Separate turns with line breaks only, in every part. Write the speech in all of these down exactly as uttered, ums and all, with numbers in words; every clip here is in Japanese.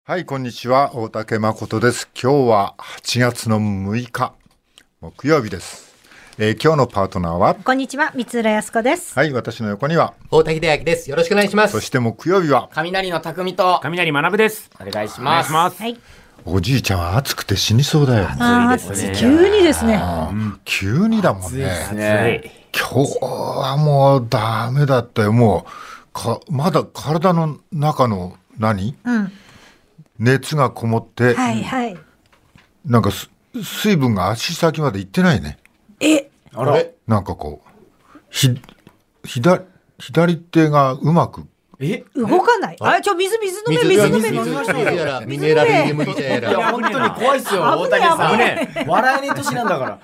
はい、こんにちは。大竹誠です。今日ははちがつのむいか、木曜日です。えー、今日のパートナーは、
こんにちは、三浦靖子です。
はい、私の横には
大竹秀明です。よろしくお願いします。
そして木曜日は
雷の匠と
雷学です。
お願いします。
はい。
おじいちゃんは暑くて死にそうだよ。
あ
暑いですね。
急にですね。
急にだもんね。
ね
今日はもうダメだったよ。もうかまだ体の中の何、
うん。
熱がこもって、
はいはい。
なんかす水分が足先まで行ってないね。
え、
あら
なんかこうひ左左手がうまく
え
動かない。あ、ちょ水水飲め水飲め
水
水飲め。
水やらミネラル入れ麦茶や
い
ら。
や本当に怖いっすよ大竹さん。笑えねえ年なんだから。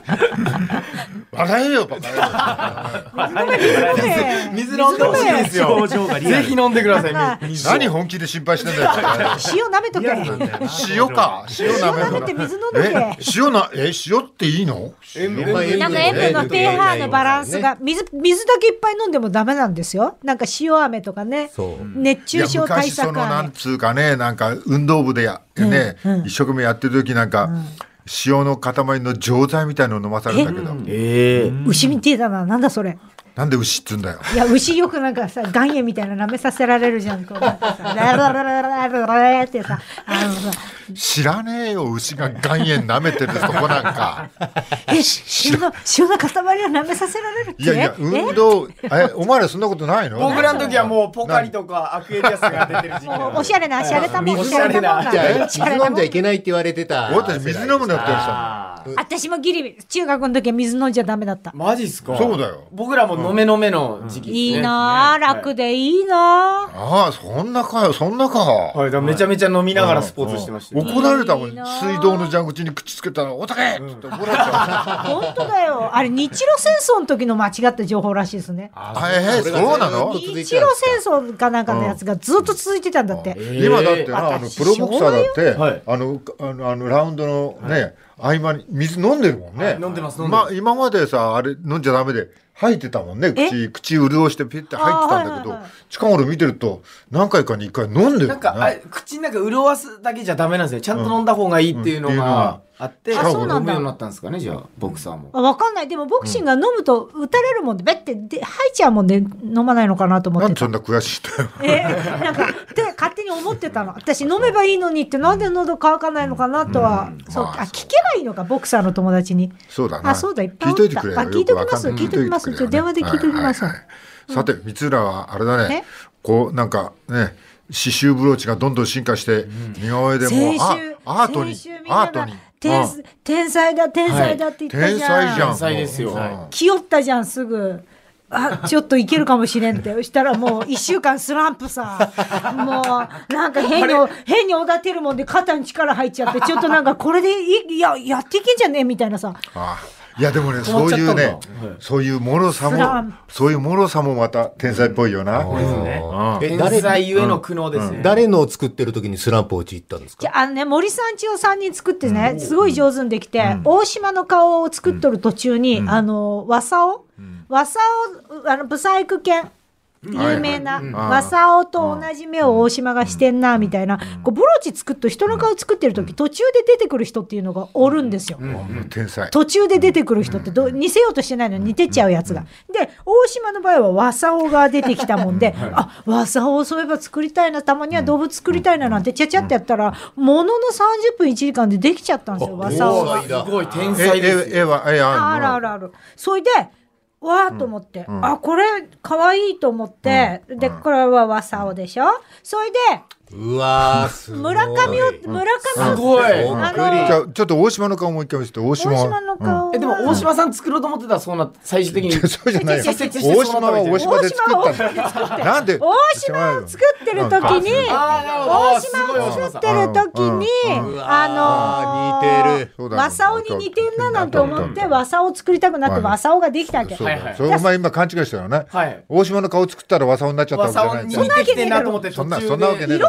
笑えよバカ
水飲んでほしいですよ。
表情がリアル。
ぜひ飲んでください。水
何本気で心配してんだよ。
塩舐めとけ。
塩か塩
塩
舐め
舐めて水飲んで
え
け。
塩なえ塩っていいの？
なんか塩分の pH のバランスが水水だけいっぱい飲んでもダメなんですよ。なんか塩飴とかね。
そう
熱中症対
昔そ
策飴。
のなんつうかねなんか運動部でやね、一生懸命やってる時なんか、塩の塊の錠剤みたいのを飲まされたけど、
ええ
牛みてえだな。なんだそれ。
なんで牛っつうんだよ。
いや牛よくなんかさ岩塩みたいな舐めさせられるじゃん。こうなんかさラララララララってさあのさ
知らねえよ牛が岩塩舐めてるとこなんか。
え塩の塩の塊を舐めさせられるって。
いやいや運動えお前らそんなことないの？
僕らの時はもうポカリとかアクエリアスが出てる時期
も
な
うおしゃれなしゃれたもんお
水
しゃれたもんが
じゃあ水
おしゃれたもん
飲んじゃいけないって言われてた。
俺たち水飲むのって言われてた
あー
私もギリ中学の時は水飲んじゃダメだった。
マジっすか？
そうだよ。
僕らも飲め飲めの時期っすね。
いいなあ楽でいいなあ。
ああそんなかよそんなか。
はい、だからめちゃめちゃ飲みながらスポーツしてましたよ。
怒られたもん。
いいな
水道の蛇口に口つけたらおたけって言って怒られた。
本当だよ。あれ日露戦争の時の間違った情報らしいですね。
あえーそうなの？
日露戦争かなんかのやつがずっと続いてたんだって。
今だってなあのプロボクサーだって、
はい
あのあのあのラウンドのね、合間に水飲んでるもんね。
はい飲んでます飲んでます
ま今までさあれ飲んじゃダメで吐いてたもんね。口口潤してピッて入ってたんだけど、
あーはいはいはい
近頃見てると何回かに一回飲んでる
なんかあれ口の中潤わすだけじゃダメなんですよ。ちゃんと飲んだ方がいいっていうのがあって、
あそうなんだ
飲むようになったんですかね。じゃあボクサーも。
あわかんない。でもボクシングが飲むと打たれるもんで、べってで吐いちゃうもんで飲まないのかなと思ってた。
なんでそんな悔しいんだよ。
えなんかで勝手に思ってたの。私飲めばいいのにってなんで喉乾かないのかなとは、そう
まあ
あ聞けばいいのかボクサーの友達に。
そうだな。
あそうだいっぱい
聞いといてくれよ。
あ聞いときます
よくわかんない
聞いときます
聞いといてくれよね
ちょ電話で聞いときます
はいはいはいさて三浦はあれだね
え。
こうなんかね刺繍ブローチがどんどん進化して似顔絵でも
先
うあ
週
アートに
先週みんなが
アートに
天
うん
天才だ天才だって言った
天
じゃん。
才じゃん。
天才ですよ
うん
気負ったじゃんすぐ。あちょっといけるかもしれんってそしたらもういっしゅうかんスランプさもうなんか変に変におだてるもんで肩に力入っちゃってちょっとなんかこれでいいややっていけんじゃねえみたいなさ。
あいやでもね
止
そういう
まっちゃったんだ
ねそういう脆さ
スラン
もそういう脆さもまた天才っぽいよな。うん
天
え誰
才ゆえの苦悩ですね。
誰のを作ってる時にスランプ陥ったんですか？
じゃああのね森さんちをさんにん作ってねすごい上手にできて、大島の顔を作っとる途中に、あの和竿和竿あのブサイク犬有名な
はいはい
和竿と同じ目を大島がしてんなみたいな、こうブローチ作っと人の顔作ってる時途中で出てくる人っていうのがおるんですよ。
天才。
途中で出てくる人ってどう似せようとしてないのに似てっちゃうやつが。で大島の場合は和竿が出てきたもんで、あ和竿をそういえば作りたいなたまには動物作りたいななんてちゃちゃってやったらもののさんじゅっぷんいちじかんでできちゃったんですよ和竿が。
すごい天
え
才ですよ。
え絵は絵あ
あ
るの
るあるある。それでわーと思って、あこれかわいいと思って、でこれは和竿でしょ。それで
うわーすごい。
村上を村上を
すごい。
あの
じゃあちょっと大島の顔もう一回見せて大島
大島の顔は
えでも大島さん作ろうと思ってたらそうな最終的に
そうじゃないよ。
挫折して
大島
そうなったみたいな
は大島で作ったの。なんで
大島を作ってる時に
あーなるほど
大
すごい
島を作ってる時にあの
似てる。
そうだ
和竿に似てんななんて思って和竿を作りたくなって和竿ができたわけ。
そうだ
はいはい
それお前今勘違いしたよね。
はい
大島の顔作ったら和竿になっちゃったわけじゃないんだよ
和竿に似てきてんなと思って途
そんな
中で
そんなわけねえだろ
色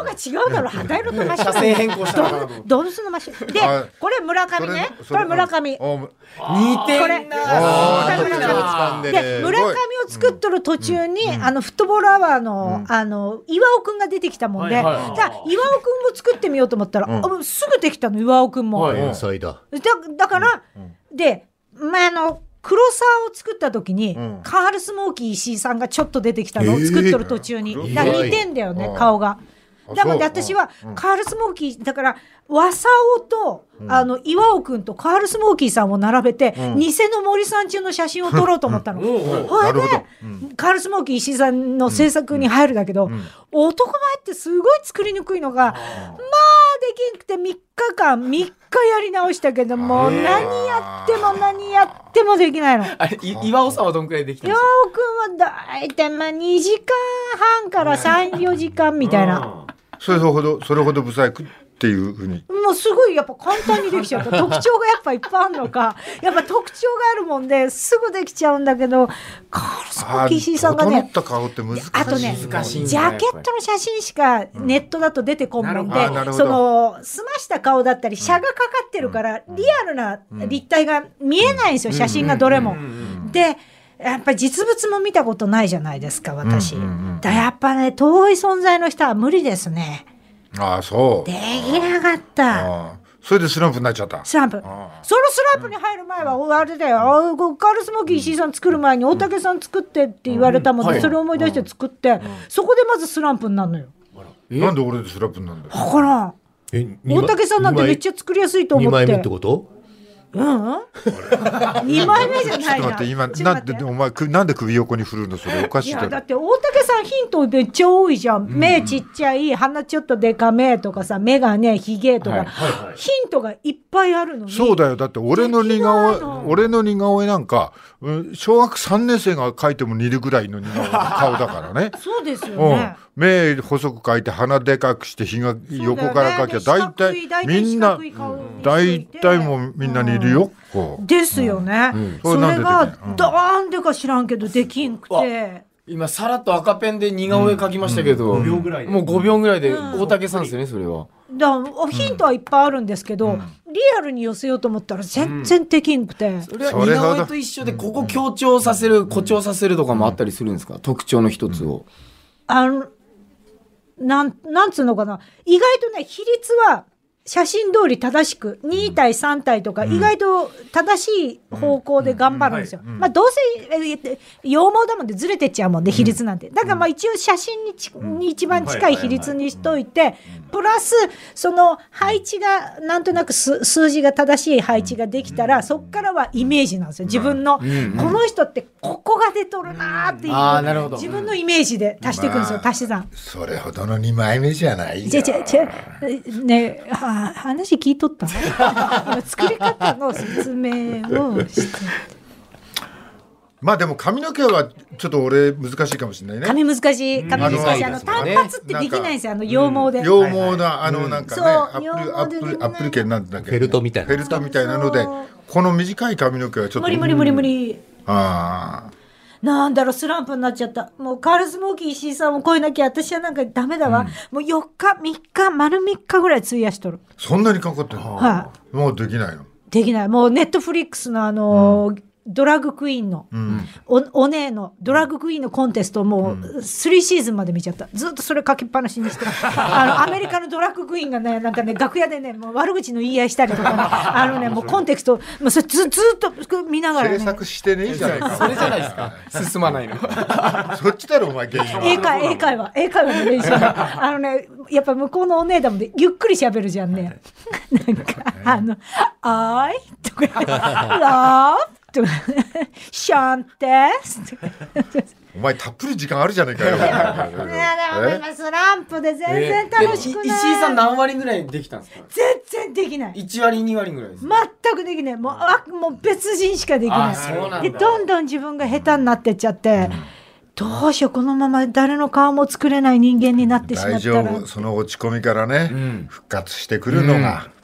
が違うだろ旗色とマシュ
車線変更したのかなと思って
動物のマシュで
あ
これ村上ね
それ
これ村上
お
似
これ
てんな
あー
これ
特徴を掴んで
で村上を作っとる途中に、あのフットボールアワーの、あの岩尾くんが出てきたもんで、
はいはいはい
じゃあ岩尾くんも作ってみようと思ったら、あすぐできたの岩尾くんも、
はい
天才だ。
だだから、で、まあ、あの黒沢を作った時に、
ん
カールスモーキー石井さんがちょっと出てきたのを作っとる途中に、
えー
だから似てんだよね、
うん
顔が。
あ
だから
そう
私はカールスモーキーだから和サオと、あの岩尾くんとカールスモーキーさんを並べて、偽の森さん中の写真を撮ろうと思ったの。ほ
ないるほど
で、カールスモーキー石井さんの制作に入るんだけど、男前ってすごい作りにくいのが、まあできんくてみっかかんみっかやり直したけどもう何やっても何やってもできないの。
あれい岩尾さんはどんくらいできたんで
岩
すか
尾くんはだいたいまあにじかんはんからさん、よじかんみたいな。
それほどそれほど不細工っていうふうに。
もうすごいやっぱ簡単にできちゃった特徴がやっぱいっぱいあるのかやっぱ特徴があるもんですぐできちゃうんだけどカールスモーキー石井さんが
整っ
ね
た顔って難しい。
あとね
難しいんだ
ジャケットの写真しかネットだと出てこんもんで、
なるほどあなるほど
その澄ました顔だったりシャがかかってるから、リアルな立体が見えないんですよ、写真がどれも。でやっぱり実物も見たことないじゃないですか私、
うんうんうん
だやっぱね遠い存在の人は無理ですね。
ああそう。
できなかった
ああそれでスランプになっちゃった。
スランプ。そのスランプに入る前は、あれだよ、あカールスモーキー石井さん作る前に大竹さん作ってって言われたもんで、それを思い出して作って、そこでまずスランプになるのよ。
なんで俺でスランプになるんだよ。
だから
え
大竹さんなんてめっちゃ作りやすいと思って。
二枚目ってこと？
うんにまいめじゃないな。
ちょっと待って今
ちょっと待って
なんでお前くなんで首横に振るのそれおかし
い
いだろ。
やだって大竹さんヒントめっちゃ多いじゃん、目ちっちゃい鼻ちょっとでかめとかさ眼鏡ひげとか、ヒントがいっぱいあるのに
そうだよだって俺の似
できないの
顔絵俺の似顔絵なんか、うん小学さんねん生が描いても似るぐらいの似顔絵の顔だからね。
そうですよ
うん
ね、
目細く描いて鼻でかくして日が横から描きゃ大体みんな大体もうみんな似るよ、こう
ですよね、そ
それなんで
れが
できないうん
なんでか知らんけどできんくて、
今さらっと赤ペンで似顔絵描きましたけど、もうごびょうぐらいで大竹さんですよねそれは。
だからヒントはいっぱいあるんですけど、リアルに寄せようと思ったら全然できんくて、
それは似顔絵と一緒でここ強調させる誇張させるとかもあったりするんですか、特徴の一つを。
あのなんなんつうのかな、意外とね比率は写真通り正しくに対さん対とか、意外と正しい方向で頑張るんですよ。まあどうせえ羊毛だもんでずれてっちゃうもんで比率なんて、だからまあ一応写真にちに一番近い比率にしといて、プラスその配置がなんとなく数数字が正しい配置ができたら、そっからはイメージなんですよ。自分のこの人ってここが出とるなーっていう、
あーなるほど
自分のイメージで足していくんですよ、
まあ
足し算。
それほどのにまいめじゃないよ。
じゃじゃじゃねは話聞いとった今作り方の説明をして
まあでも髪の毛はちょっと俺難しいかもしれないね。
髪難しい髪難しい、あの単発ってできないんですよ、あの羊毛で、
羊毛なあのなんかね、
そう
アップルアッ
羊毛でできない
プルアップル系なんだっけ、
フェルトみたいな
フェルトみたいなので、この短い髪の毛はちょっと
無理無理無理無理、
ああ
なんだろうスランプになっちゃった。もうカールスモーキー石井さんを超えなきゃ私はなんかダメだわ、もうよっかみっか丸みっかぐらい費やしとる。
そんなにかかってるの、
は
もうできないの。
できない。もうネットフリックスのあのードラッグクイーンの、おお姉のドラッグクイーンのコンテストをもうスリーシーズンまで見ちゃった。ずっとそれかけっぱなしにしてあのアメリカのドラッグクイーンがねなんかね楽屋でねもう悪口の言い合いしたりとかねあのねもうコンテクストもうそれずずっと見ながらね
制作してねいいじゃないか。
それじゃないですか進まないの。
そっちだろお前原因は。
英会英会話英会話の練習あのねやっぱ向こうのお姉だもんでゆっくり喋るじゃんねなんかあの「あい」とか「ラブ」とか「シャンテス」とか
お前たっぷり時間あるじゃないかよ。
いやでも今スランプで全然楽しくない、
え石井さん何割ぐらいできたんですか。
全然できない
いち割に割ぐらいです。
全くできないもうあもう別人しかできない
あそうなんだ
でどんどん自分が下手になってっちゃって、どうしようこのまま誰の顔も作れない人間になってしま
大
ったら
丈夫その落ち込みからね、
ん
復活してくるのが、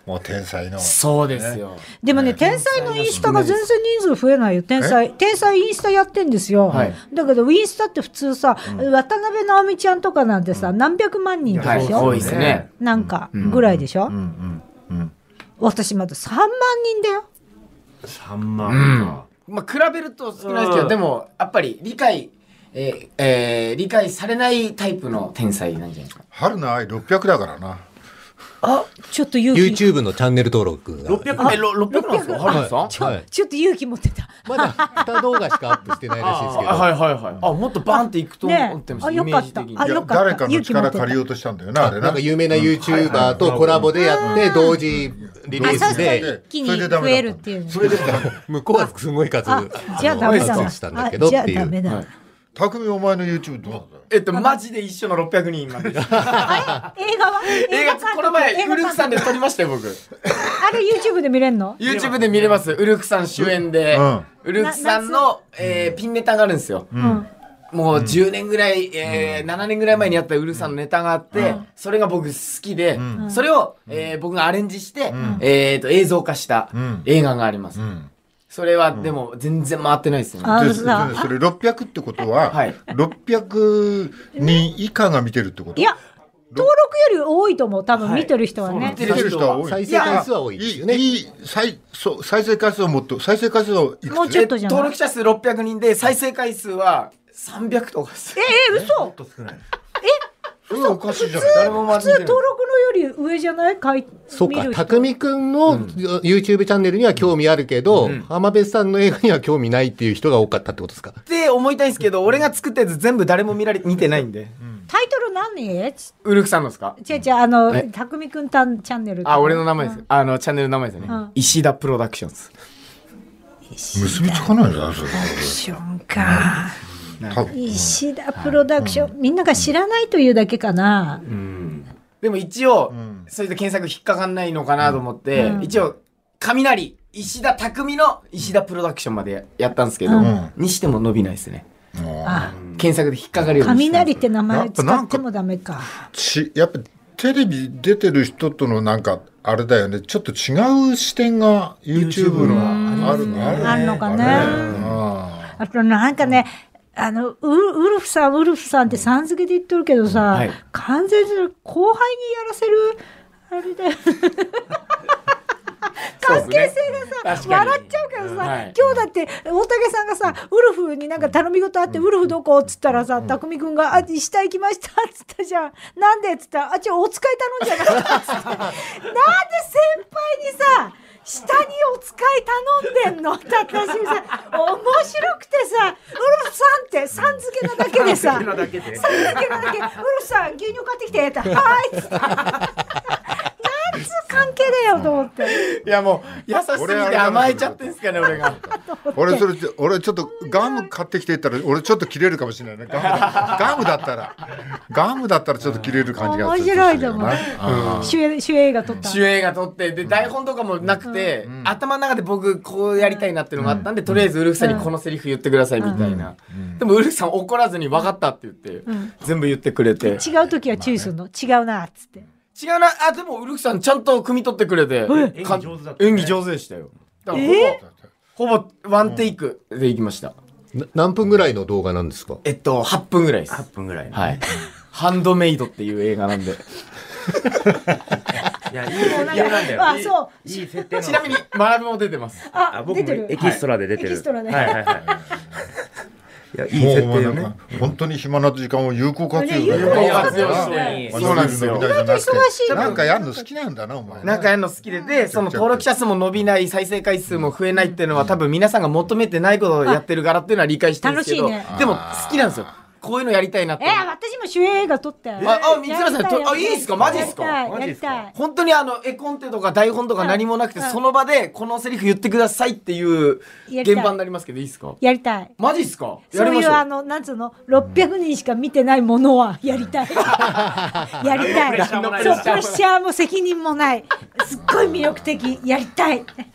もう天才の。
そうですよ。
でもね、天才のインスタが全然人数増えないよ。天才、天才インスタやってんですよ。
はい、
だけど、インスタって普通さ、うん、渡辺直美ちゃんとかなんてさ、うん、何百万人でしょ、はい、
多いですね。
なんか、ぐらいでしょ、うんうんうんうん、私まださんまんにんだよ。
さんまんか。
うん、まあ、比べると少ないですけど、でも、やっぱり理解、えーえー、理解されないタイプの天才なんじゃないですか。
春の愛ろっぴゃくだからな。
あ、ちょっと勇気。
YouTube のチャンネル登録が
ろっぴゃく、え、ろっぴゃくなんですか？春さん？
ちょ、はい、ちょっと勇気持ってた。
まだに動画しかアップしてないらしいですけど。
はいはいはい。あ、もっとバーンっていくと思ってました。
ね、あ、よかった。あ、よかった。
誰かの力借りようとしたんだよな、あれな。
なんか有名な YouTuber とコラボでやって同時リリースで、
一気に増えるっていう。
それで向こうはすごい数
じゃあダメだな。
したんだけどっていう。
じゃあダメだ。
匠お前の YouTube どうなんだよ。
えっとマジで一緒のろっぴゃくにんまで。映画
は？
映画この前ウルフさんで撮りましたよ僕。
あれ YouTube で見れんの？
YouTube で見れます。ウルフさん主演で、うん、ウルフさんの、えー、ピンネタがあるんですよ。うん、もうじゅうねんぐらい、えー、ななねんぐらい前にやったウルフさんのネタがあって、うん、それが僕好きで、うん、それを、えー、僕がアレンジして、うん、えー、と映像化した映画があります。うん、それはでも全然回ってないですね。
うん、でそれろっぴゃくってことは、はい、ろっぴゃくにん以下が見てるってこと？
いや登録より多いと思う。多分見てる人はね、はい、
見てる人は多い。
再生回数は多いですよね。
いい再そう再生回数はもっと再生回数はいくつ？
もうちょっとじゃない。
登録者数ろっぴゃくにんで再生回数はさんびゃくとかです。
ええー、嘘。
もっと少ない。
え
おかしいじゃん。
普通登録のより上じゃない？かい
そうか、匠くんの YouTube チャンネルには興味あるけど、うん、浜辺さんの映画には興味ないっていう人が多かったってことですか？
って思いたいんですけど、俺が作ったやつ全部誰も見られ見てないんで。
うん、タイトル何？
ウルフさんのですか？
違う違う、あの匠くんたんチャンネル。
あ、俺の名前です。うん、あのチャンネルの名前ですよね。うん、石田プロダクションズ。
結びつかないじゃんそれ。
プロダクションか。石田プロダクション、うん、みんなが知らないというだけかな。うん、
でも一応、うん、それで検索引っかかんないのかなと思って、うん、一応雷石田匠の石田プロダクションまでやったんですけど、うん、にしても伸びないですね。ああ、検索で引っかかるようにして。
雷って名前使ってもダメか。
ちやっぱテレビ出てる人とのなんかあれだよね、ちょっと違う視点が YouTube のあるのある、ね、
あるのかね。あ, あとなんかね、あの ウ, ウルフさんウルフさんってさん付けで言ってるけどさ、はい、完全に後輩にやらせるあれだよ関係性がさ、ね、笑っちゃうけどさ、はい、今日だって大竹さんがさウルフになんか頼み事あって、うん、ウルフどこっつったらさ、匠くんがあ下行きましたっつったじゃん。なんでっつったら、あ、ちょお使い頼んじゃなかったっつってなんで先輩にさ下にお使い頼んでんのって私さ面白くてさ、ウルフさんってさん付けなだけでささん付けなだけ、ウルフさん牛乳買ってきてってはいっつってなんつう関係だよと思って。
いやもう優しすぎて甘えちゃってんすかね俺が
俺それ俺ちょっとガム買ってきてったら俺ちょっと切れるかもしれないね。ガムだガムだったらガムだったらちょっと切れる感じがする。
面白いと思う。主演主演映画撮った
主演映画撮ってで台本とかもなくて、うん、頭の中で僕こうやりたいなっていうのがあったんで、うん、とりあえずウルフさんにこのセリフ言ってくださいみたいな、うんうん、でもウルフさん怒らずに分かったって言って、うん、全部言ってくれて。
違う時は注意するの、まあね、違うなっつって。
違うなあ、でもウルフさんちゃんと汲み取ってくれて、演技上手だった、ね、演技上手でしたよ。だからほぼ、えー、ほぼワンテイクでいきました。
何分ぐらいの動画なんですか？
えっとはっぷんぐらいです。
はっぷんぐらい、
はい。ハンドメイドっていう映画なんで
いや、いい設定なんだよ。
あ、そう。
いい設定。
ちなみに学も出てます。
あ、
あ僕もエキストラで出てる。
エキストラね。
はいはいはい。いや、いい設定よね。
本当に暇な時間を有効活用。有
効活用して。
そうなんですよ。
忙しい。
なんかやるの好きなんだなお前。
なんかやるの好きで、でその登録者数も伸びない、再生回数も増えないっていうのは多分皆さんが求めてないことをやってるからっていうのは理解してるんですけど、でも好きなんですよ。こういうのやりたいなって。
えー、私も主演映画撮って。あ、
あ、三浦さん、あ、いいですか、マジですか。
やりたい。
本当にあの絵コンテとか台本とか何もなくて、その場でこのセリフ言ってくださいっていう現場になりますけど、いいですか。
やりたい。
マジですか。
そういうあのなんつうのろっぴゃくにんしか見てないものはやりたい。やりたい。そう、プレッシャーも責任もない。すっごい魅力的。やりたい。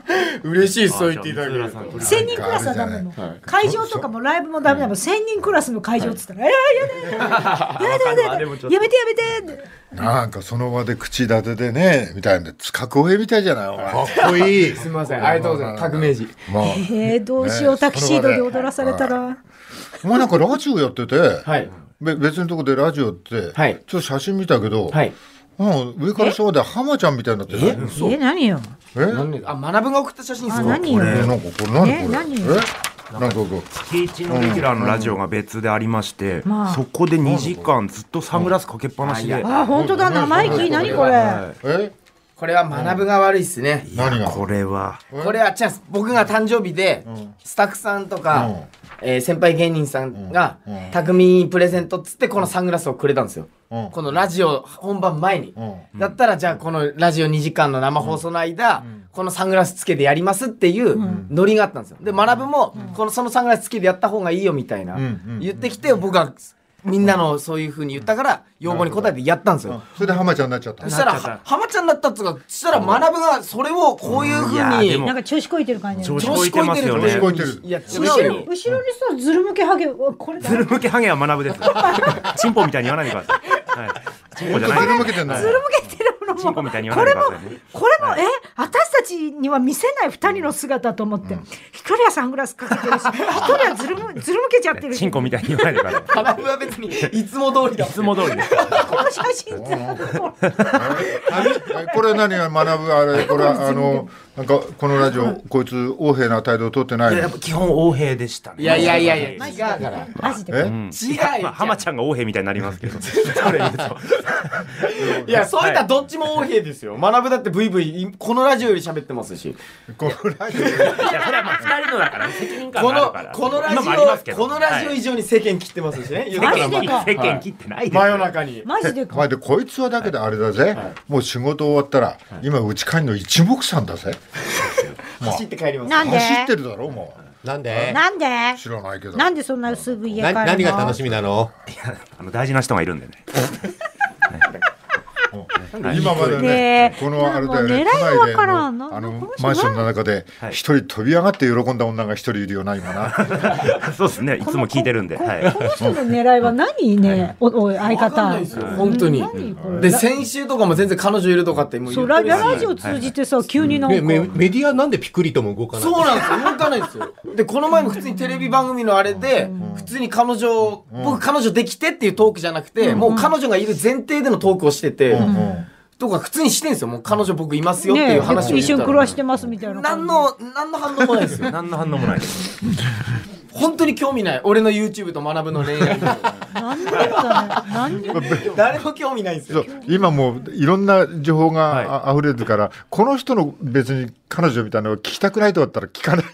嬉しい、そう言っていただけると。
せんにんクラスはダメもん。会場とかもライブもダメだもん。せんにんクラスの会場っつったら、いやいやいややだやだやめてやめて。
なんかその場で口立てでねみたいな格上みたいじゃない。
かっこいい。
すみません、ありがとうございます。革命児。
えー、どうしようタキシードで踊らされたら。
お前なんかラジオやってて、
はい、
別のとこでラジオって、
はい、
ちょっと写真見たけど、
はい、
うん、上から下まで浜ちゃんみたいになってる。
え、え、何よ。
え、
あ、学ぶが送った写真ですよ。
何よ。
なんかこれ何これ。
え、何よ。
なんかこう
月一のレギュラーのラジオが別でありまして、うん、そこでにじかんずっとサングラスかけっぱなしで。
あ、本当だ、生意気。何これ。
え、
これは学ぶが悪いっすね。
何が。
これは。
これはチャンス。僕が誕生日でスタッフさんとか。えー、先輩芸人さんが、うんうん、匠プレゼントっつってこのサングラスをくれたんですよ、うん、このラジオ本番前に、うん、だったらじゃあこのラジオにじかんの生放送の間、うん、このサングラスつけてやりますっていうノリがあったんですよ。で学ぶも、うん、このそのサングラスつけてやった方がいいよみたいな、うん、言ってきて僕はみんなのそういう風に言ったから要望に応えてやったんですよ。
それで浜ちゃんになっちゃった。
そしたら浜ちゃんになったっつうか、そしたら学ぶがそれをこういう風に
なんか調子こいてる感じ。
調子こいてますよね。
いや
後ろ後ろにさズル向けハゲ、これ
ズル向けハゲは学ぶです。チンポみたいに言わないでください。はい。チンポじゃない。
ズル向けてない。
ズル向けてるものも。
チンポみたいに言わないでくださいね。
これもえ私たちには見せない二人の姿と思って、一人はサングラスかけてるし、一人はズルむズル向けちゃってるし。
チンコみたいに言わないでください。
学ぶは別にいつも通りだ。
いつも通りです。
この写真って
これ何が学ぶあれ、これあのなんかこのラジオこいつ横柄な態度を取ってない。
やっぱ基本横柄でしたね。
いやいやいやいや違うから
マジで。
え、
違う。
浜ちゃんが横柄みたいになりますけど。それ言うと。
いやそういったどっちも横柄ですよ。学ぶだってブイブイこのラジオより喋ってますし。
このラジオ。
いやそれはまあ二人のだから責任感があるから。
このラジオこのラジオ以上に世間切ってますしね。
世間切ってないです。
真夜中に。
マジでか。
まあでこいつはだけであれだぜ。もう仕事終わったら今うち帰りの一目散だぜ。
走って帰ります。
なんで？
走ってるだろも
う。なんで？
なんで？
知らないけど。
なんでそんなすぐ家帰るの？
何が楽しみなの？
いやあの大事な人がいるんでね。
今までね、このあれだよね、都内であのマンションの中で一人飛び上がって喜んだ女が一人いるよな今な。
そうですね、いつも聞いてるんで。
この人の狙いは何ね、お相方。
本当に。で先週とかも全然彼女いるとかってもう言ってるし。
ラジオ通じてさ急になんか
メディアなんでピクリとも動かない。
そうなんですよ、動かないんですよ。でこの前も普通にテレビ番組のあれで普通に彼女僕彼女できてっていうトークじゃなくてもう彼女がいる前提でのトークをしてて。とか普通にしてんですよ。もう彼女僕いますよっていう話を
一緒に暮らしてますみたいな。
何の何の反応もないですよ。
何の反応もないです。
本当に興味ない。俺の YouTube と学ぶの恋愛。
何でかね。何で
誰も興味ないんですよ。
今もういろんな情報があ溢れてるから、この人の別に彼女みたいなのを聞きたくないと思ったら聞かない。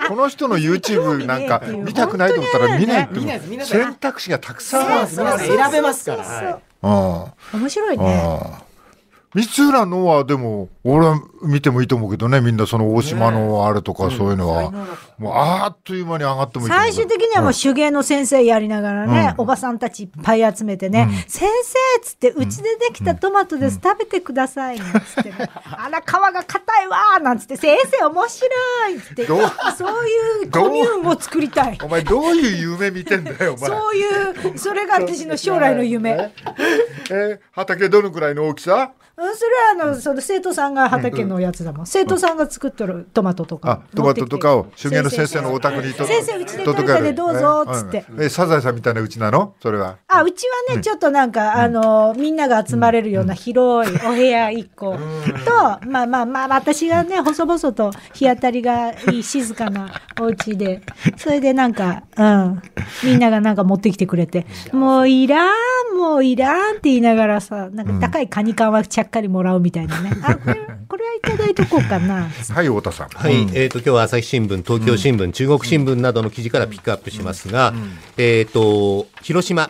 この人の YouTube なんか見たくないと思ったら見ないっていう選択肢がたくさんある。
選べますから。
あ
あ、面白いね。
光浦のはでも俺は見てもいいと思うけどね、みんなその大島のあれとかそういうのは、ね、うん、もうあっという間に上がってもいい。
最終的にはもう手芸の先生やりながらね、うん、おばさんたちいっぱい集めてね、うん、先生っつってうちでできたトマトです、うん、食べてくださいなんつって、ね、あら皮が硬いわなんつって先生面白いっつってそういうコミューンを作りたい。
お前どういう夢見てんだよお前。
そういうそれが私の将来の夢。
ええ畑どのくらいの大きさ？
それはあのその生徒さんが畑のやつだもん、うん、生徒さんが作ってるトマトとか、
あトマトとかを手芸の先生のお宅にと
先生うちで取れたでどうぞっつって、
え、うん、えサザエさんみたいなうちなのそれは。
あうちはね、うん、ちょっとなんかあのみんなが集まれるような広いお部屋いっこ、うん、とまあまあまあ私がね細々と日当たりがいい静かなお家でそれでなんか、うん、みんながなんか持ってきてくれてもういらんもういらんって言いながらさなんか高いカニ缶はちゃっかりもらうみたいなね。あこれこれはいただいとこうかな。
はい太田さん。
はい、うん、えっ、ー、と今日は朝日新聞、東京新聞、うん、中国新聞などの記事からピックアップしますが、うん、えっ、ー、と広島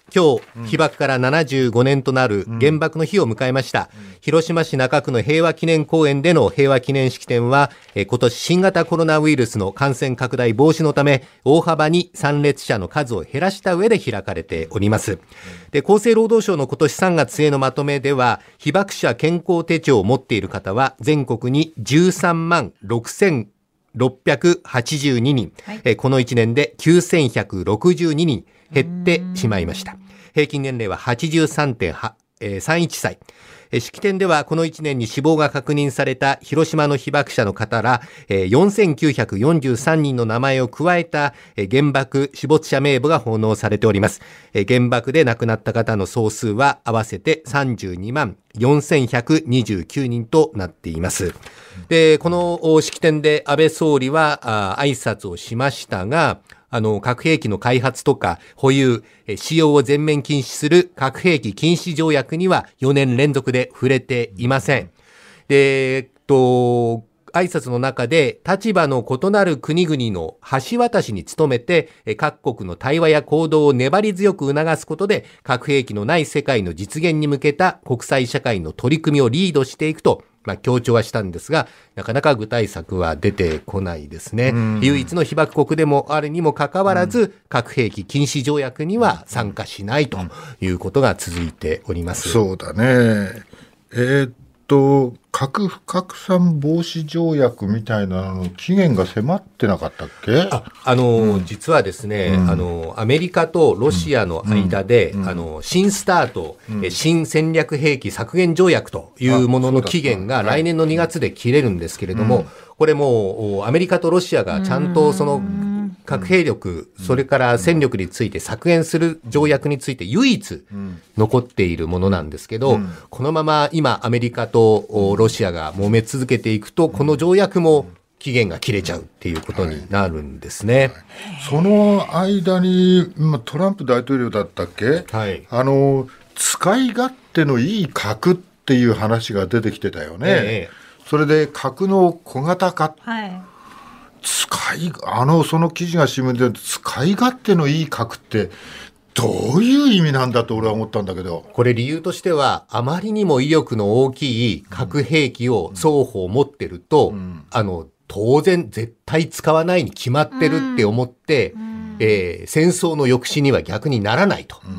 今日、被爆からななじゅうごねんとなる原爆の日を迎えました。広島市中区の平和記念公園での平和記念式典は、えー、今年新型コロナウイルスの感染拡大防止のため、大幅に参列者の数を減らした上で開かれております。で、厚生労働省の今年さんがつへのまとめでは、被爆者健康手帳を持っている方は全国にじゅうさんまんろくせんろっぴゃくはちじゅうににん、はい、えー、このいちねんできゅうせんひゃくろくじゅうににん減ってしまいました。平均年齢は はちじゅうさんてんさんいち 歳。式典ではこのいちねんに死亡が確認された広島の被爆者の方らよんせんきゅうひゃくよんじゅうさんにんの名前を加えた原爆死没者名簿が奉納されております。原爆で亡くなった方の総数は合わせてさんじゅうにまんよんせんひゃくにじゅうきゅうにんとなっています。で、この式典で安倍総理は挨拶をしましたが、あの、核兵器の開発とか保有、使用を全面禁止する核兵器禁止条約にはよねんれんぞくで触れていません。で、えっと、挨拶の中で立場の異なる国々の橋渡しに努めて、各国の対話や行動を粘り強く促すことで核兵器のない世界の実現に向けた国際社会の取り組みをリードしていくと、まあ、強調はしたんですが、なかなか具体策は出てこないですね。唯一の被爆国でもあるにもかかわらず、うん、核兵器禁止条約には参加しないということが続いております。
そうだね。えー、っと核不拡散防止条約みたいなの期限が迫ってなかったっけ？
あ、あの、うん、実はですね、うん、あのアメリカとロシアの間で、うん、あの新スタート、うん、新戦略兵器削減条約というものの期限が来年のにがつで切れるんですけれども、うん、これもアメリカとロシアがちゃんとその核兵力、それから戦力について削減する条約について唯一残っているものなんですけど、このまま今アメリカとロシアが揉め続けていくと、この条約も期限が切れちゃうっていうことになるんですね。
その間にトランプ大統領だったっけ、はい、あの使い勝手のいい核っていう話が出てきてたよね、ええ、それで核の小型化、はい、使いあのその記事が新聞で使い勝手のいい核ってどういう意味なんだと俺は思ったんだけど、
これ理由としてはあまりにも威力の大きい核兵器を双方持ってると、うん、あの当然絶対使わないに決まってるって思って、うん、えー、戦争の抑止には逆にならないと、うん、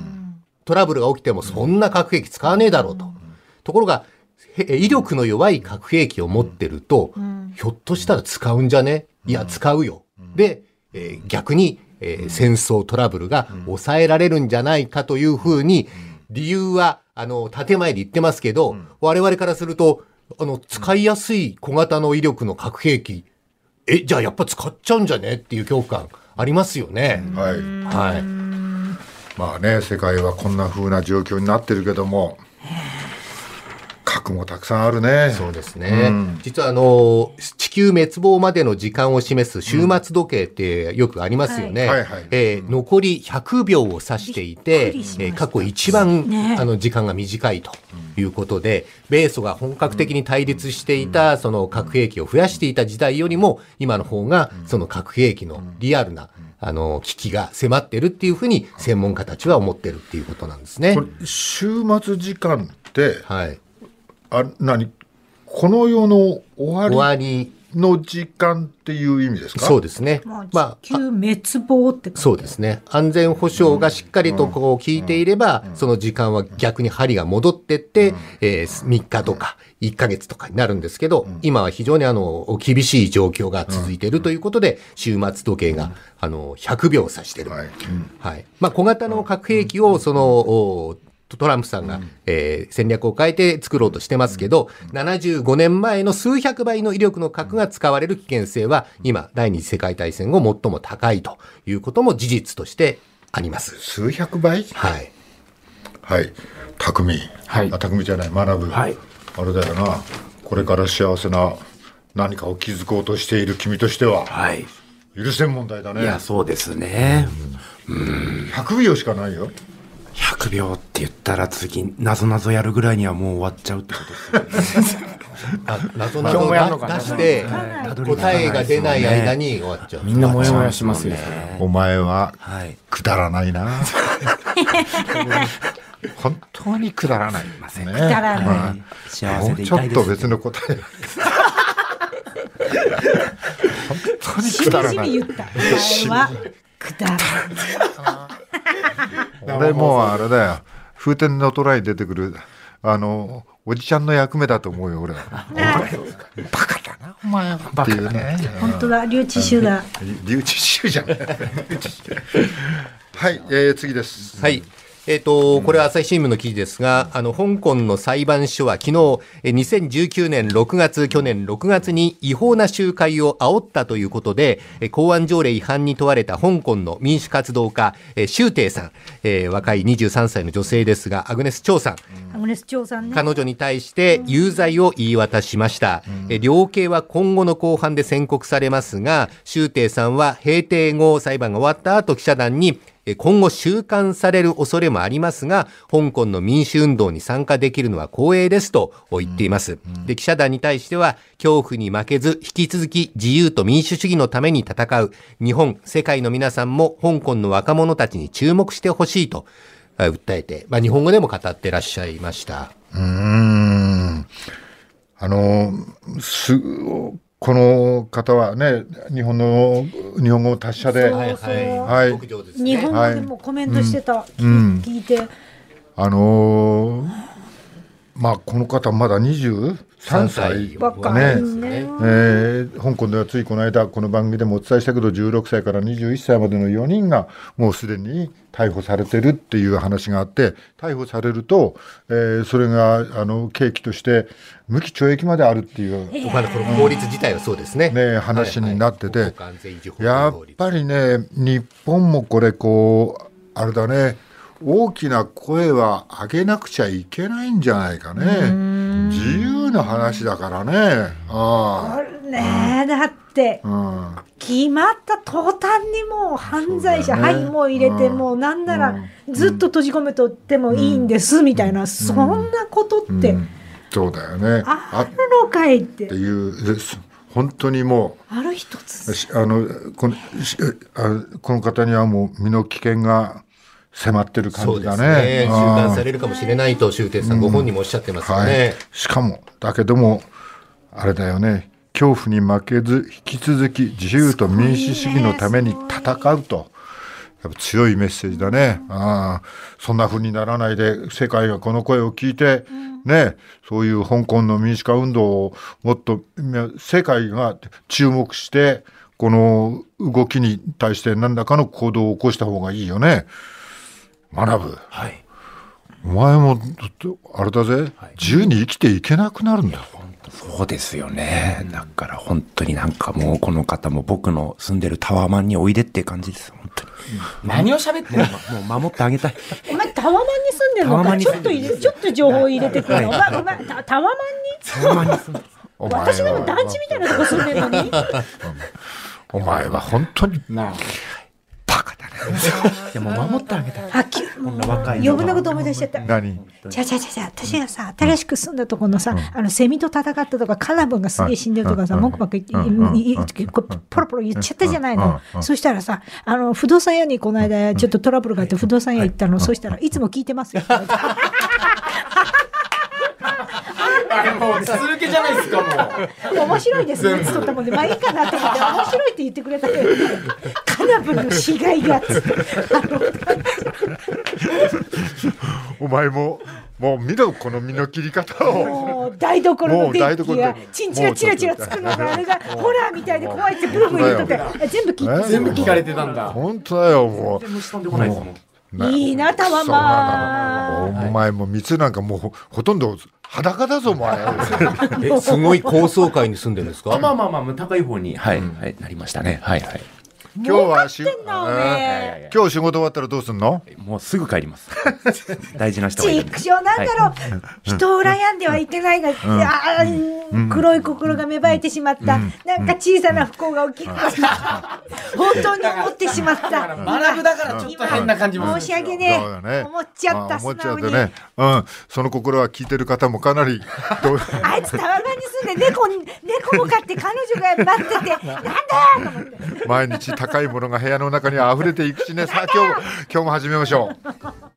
トラブルが起きてもそんな核兵器使わねえだろうと、うん、ところが威力の弱い核兵器を持ってると、うん、ひょっとしたら使うんじゃね、いや使うよ、うん、で、えー、逆に、えー、戦争トラブルが抑えられるんじゃないかというふうに、理由はあの建前で言ってますけど、うん、我々からするとあの使いやすい小型の威力の核兵器、えじゃあやっぱ使っちゃうんじゃねっていう恐怖感ありますよね。
はい、はい、まあね、世界はこんな風な状況になってるけども、核もたくさんあるね。
そうですね、うん、実はあの地球滅亡までの時間を示す終末時計ってよくありますよね、うん、はいはいはい、えー、残りひゃくびょうを指していて、えー、過去一番、ね、あの時間が短いということで、米ソが本格的に対立していたその核兵器を増やしていた時代よりも今の方がその核兵器のリアルなあの危機が迫ってるっていうふうに専門家たちは思ってるっていうことなんですね。
これ終末時間って、はい、あ、何この世の終わりの時間っていう意味ですか？
そうですね。
まあ、地球滅亡って
そうですね。安全保障がしっかりとこう効いていれば、その時間は逆に針が戻ってって、えー、みっかとかいっかげつとかになるんですけど、今は非常にあの厳しい状況が続いているということで、終末時計があのひゃくびょうを指している。はい。はい。まあ小型の核兵器をそのトランプさんが、うんえー、戦略を変えて作ろうとしてますけど、ななじゅうごねんまえの数百倍の威力の核が使われる危険性は今第二次世界大戦後最も高いということも事実としてあります。
数百倍？はいはい。匠、はい、あ匠じゃない学ぶ、はい、あれだよな、これから幸せな何かを築こうとしている君としては、はい、許せん問題だね。
いやそうですね、
うん、ひゃくびょうしかないよ。
ひゃくびょうって言ったら次なぞなぞやるぐらいにはもう終わっちゃうってことですよね。
なぞなぞ出して答えが出ない間に終わっちゃう。
みんなもやもやしますよ。
お前はくだらないな。 本当にくだらない、ね、
くだらない、まあ、
幸せでいたいです、
もうちょっと別の答え本当にくだらない。
しみじみ言った。お前はくだらない。
俺もうあれだよ、風天の虎に出てくるあのおじちゃんの役目だと思うよ俺は。バカだなお前はっていうね。
本当だ、留置囚だ。
留置囚じゃん。はい、えー、次です。
はい。えーと、これは朝日新聞の記事ですが、あの、香港の裁判所は昨日、にせんじゅうきゅうねんろくがつ、去年ろくがつに違法な集会を煽ったということで、公安条例違反に問われた香港の民主活動家、周庭さん、えー、若いにじゅうさんさいの女性ですが、アグネス・チョウさん。
アグネス・チョウさんね。
彼女に対して有罪を言い渡しました。うん、量刑は今後の公判で宣告されますが、周庭さんは閉廷後、裁判が終わった後、記者団に、今後収監される恐れもありますが、香港の民主運動に参加できるのは光栄ですと言っています。うんうん、で、記者団に対しては、恐怖に負けず、引き続き自由と民主主義のために戦う、日本、世界の皆さんも香港の若者たちに注目してほしいと訴えて、まあ、日本語でも語ってらっしゃいました。
うーん。あの、す、この方はね、日本の日本語達者で、
そうそう、
はい、
日本語でもコメントしてた、はい、うん、聞いて、
あのー、まあこの方まだにじゅうさんさい、ね、
若いね、
えー、香港ではついこの間この番組でもお伝えしたけど、じゅうろくさいからにじゅういっさいまでのよにんがもうすでに逮捕されてるっていう話があって、逮捕されると、えー、それがあの刑期として無期懲役まであるっていう、
えー、この法律自体はそうですね、
ね、話になってて、はいはい、やっぱりね、日本もこれこうあれだね、大きな声は上げなくちゃいけないんじゃないかね。自由な話だからね。あ
あねえ、だって、うん、決まった途端にもう犯罪者、ね、はいもう入れて、うん、もうなんならずっと閉じ込めとってもいいんです、うん、みたいな、そんなことって、うんうん、
そうだよね。
あるのかいって。
っていう本当にも
うある一つ
あのこのあこの方にはもう身の危険が迫ってる感じだね。そうですね。
収監されるかもしれないと周庭さんご本人もおっしゃってますよね。うん、はい、
しかもだけどもあれだよね。恐怖に負けず引き続き自由と民主主義のために戦うと、やっぱ強いメッセージだね。ああ、そんな風にならないで世界がこの声を聞いて、うん、ね、そういう香港の民主化運動をもっと世界が注目してこの動きに対して何らかの行動を起こした方がいいよね。学ぶ、はい、お前もあれだぜ、はい、自由に生きていけなくなるんだ。
本当そうですよね。だから本当になんかもうこの方も僕の住んでるタワマンにおいでって感じです。本当に、
うん、何を喋ってんの。
もう守ってあげたい。
お前タワマンに住んでるのか。ちょっと入れちょっと情報入れてくるの、はい、お前お前タワマンに
タワマンに住んでる。
私でも団地みたいなとこ住んでるのに
お前は本当に
なあバカだね。でも守ってあげたい。
あきもう余分なこと思い出しちゃった。
何？
じゃじゃじゃじゃ私がさ、新しく住んだところのさ、うん、あのセミと戦ったとかカナブンがすげえ死んでるとかさ、文句ばっかり言ってポロポロ言っちゃったじゃないの。そしたらさ、あの不動産屋にこの間ちょっとトラブルがあって不動産屋行ったの。そしたらいつも聞いてますよ。
もう続けじゃないですか。もう
面白いですね。つったもんで、まあいいかなと思って面白いって言ってくれたけど、カナブンの死骸がつって
お前ももう見ろこの身の切り方を。
もう台所の電気がチンチラチラチラつくのがあれがホラーみたいで怖いってブルブル言っとって全部聞いて
全部聞かれてたんだ。
本当だよ。もう
全部下んでこないですもん。
いいなタワマ
ン。お前も蜜なんかもうほとんど裸だぞお前。
え、すごい高層階に住んでるんですか。
まあまあまあ高い方に、はい、うん、はい、なりましたね。はいはい。
今日はし今日仕事終わったらどうすんの？
もうすぐ帰ります。大事な人がいるんで。
畜生なんだろう、はい、人を羨んではいけないが、うん、黒い心が芽生えてしまった、うん、なんか小さな不幸が起きる、うん、本当に思ってしまった。
学ぶだからちょっと変な感じも
申し訳ねえ、ね、思っちゃった素直に、ね、
うん、その心は聞いてる方もかなり
あいつタワマンに住んで猫猫も飼って彼女が待っててなんだよと思って、
毎日高いものが部屋の中にあふれていくしね。さあ今日今日も始めましょう。